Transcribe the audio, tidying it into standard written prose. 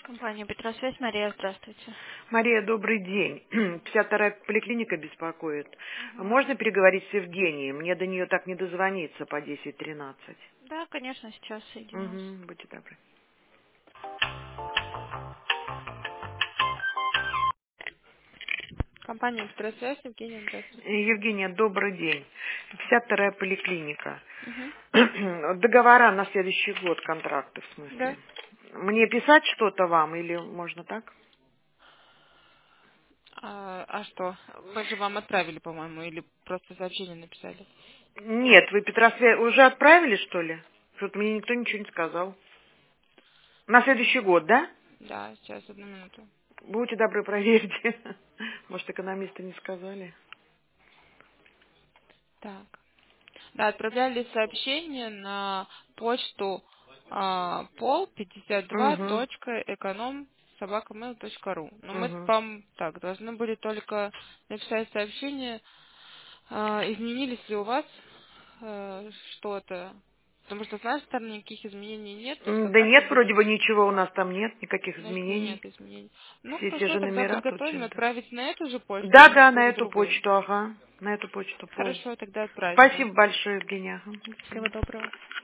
Компания Петросвязь. Мария, здравствуйте. Мария, добрый день. 52-я поликлиника беспокоит. Мгм. Можно переговорить с Евгенией? Мне до нее так не дозвониться по 10:13. Да, конечно, сейчас соединю вас. Угу, будьте добры. Компания Петросвязь, Евгения, здравствуйте. Евгения, добрый день. 52-я поликлиника. Мгм. Договора на следующий год, контракты в Да. смысле. Мне писать что-то вам или можно так? А что? Мы же вам отправили, по-моему, или просто сообщение написали? Нет, вы Петросвязь уже отправили, что ли? Что-то мне никто ничего не сказал. На следующий год, да? Да, сейчас, одну минуту. Будьте добры, проверьте. Может, экономисты не сказали. Так. Да, отправляли сообщение на почту пол Угу, 52.эконом@mail.ru. Но мы угу. вам так должны были только написать сообщение, изменились ли у вас что-то. Потому что с нашей стороны никаких изменений нет, то, что Да завтра нет, вроде будет, бы ничего у нас там нет, никаких значит, изменений. нет изменений. Ну, Все те хорошо, же тогда номера тут подготовим, чем-то. отправить на эту же почту или Да, на да, на какую-то эту другую. почту, ага. На эту почту пол. Хорошо, тогда отправим, да. Спасибо большое, Евгения. Ага, до Всего свидания. доброго.